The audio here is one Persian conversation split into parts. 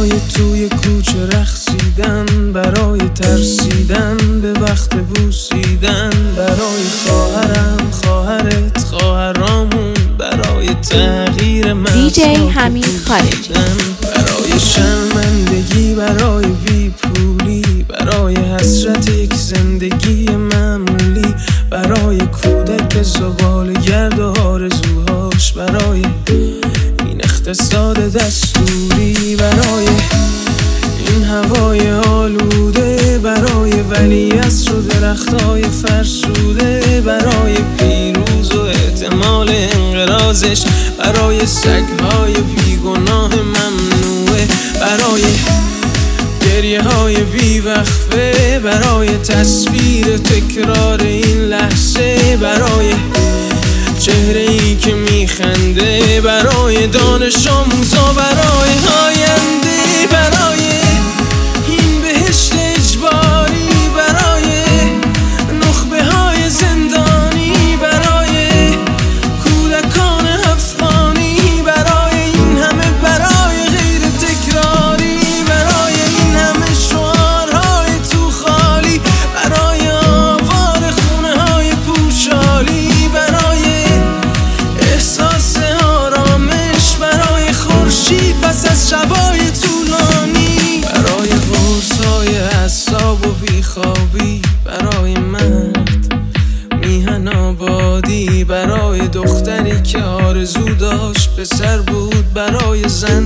برای توی کوچه رقصیدن، برای ترسیدن به وقت بوسیدن، برای خواهرم، خواهرت، خواهرامون، برای تغییر DJ حمید خارجی، برای شرمندگی، برای بیپولی، برای حسرت یک زندگی معمولی، برای کودک زباله‌گرد و آرزوهاش، برای این اقتصاد دستوری، برای این هوای آلوده، برای ولیعصر و درختای فرسوده، برای پیروز و احتمال انقراضش، برای سگهای بیگناه ممنوعه، برای گریه های بیوقفه، برای تصویر تکرار این لحظه، برای چهره ای که میخنده، برای دانش آموزا، برای آینده، برای این بهشت اجباری، برای نخبه های زندانی، برای کودکان افغانی، برای این همه برای غیر تکراری، برای این همه شعارهای تو خالی، برای آوار خونه های پوشالی، برای احساس آرامش، برای خورشید پس از شبای طولانی، برای قرصای اعصاب و بیخوابی، برای مرد میهن آبادی، برای دختری که آرزو داشت پسر بود، برای زن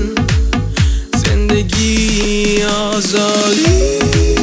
زندگی آزادی.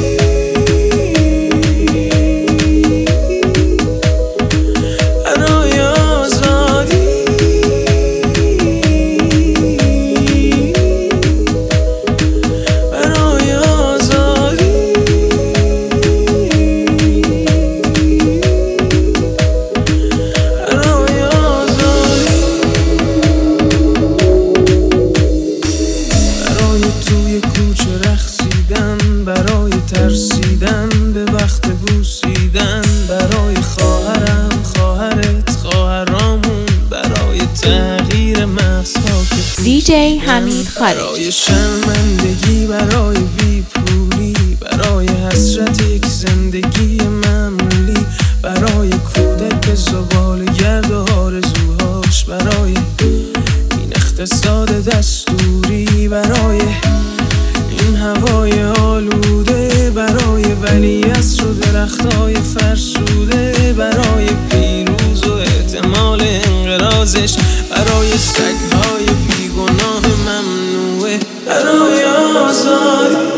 برای ترسیدن به وقت بوسیدن، برای خواهرم، خواهرت، خواهرامون، برای تغییر مغزها که DJ حمید خارجی، برای شرمندگی، برای بیپولی، برای حسرت یک زندگی معمولی، برای کودک زباله‌گرد و آرزوهاش، برای این اقتصاد دستوری، برای این هوای آلوده، برای ولیعصر و درختای فرسوده، برای پیروز و احتمال انقراضش، برای سگهای بیگناه ممنوعه، برای آزادی.